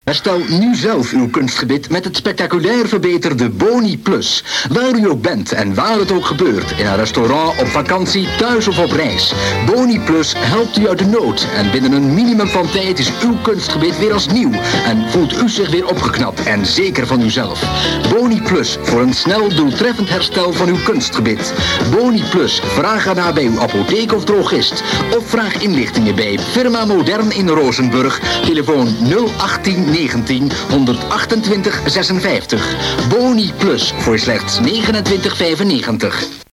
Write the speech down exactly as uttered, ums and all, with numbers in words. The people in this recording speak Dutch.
Herstel nu zelf uw kunstgebit met het spectaculair verbeterde Boni Plus. Waar u ook bent en waar het ook gebeurt, in een restaurant, op vakantie, thuis of op reis. Boni Plus helpt u uit de nood en binnen een minimum van tijd is uw kunstgebit weer als nieuw. En voelt u zich weer opgeknapt en zeker van uzelf. Boni Plus voor een snel doeltreffend herstel van uw kunstgebit. Boni Plus, vraag ernaar bij uw apotheek of drogist. Of vraag inlichtingen bij Firma Modern in Rozenburg. Telefoon nul achttien negentien honderdachtentwintig zesenvijftig. Boni Plus voor slechts negenentwintig vijfennegentig.